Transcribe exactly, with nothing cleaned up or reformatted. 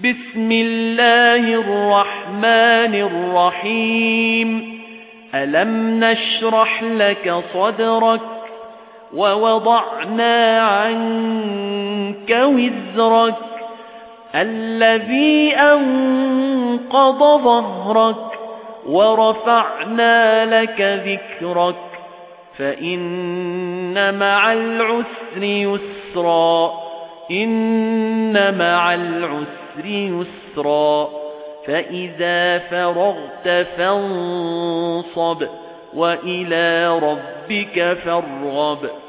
بسم الله الرحمن الرحيم ألم نشرح لك صدرك ووضعنا عنك وزرك الذي أنقض ظهرك ورفعنا لك ذكرك فإن مع العسر يسرا إن مع العسر يسرا فإذا فرغت فانصب وإلى ربك فارغب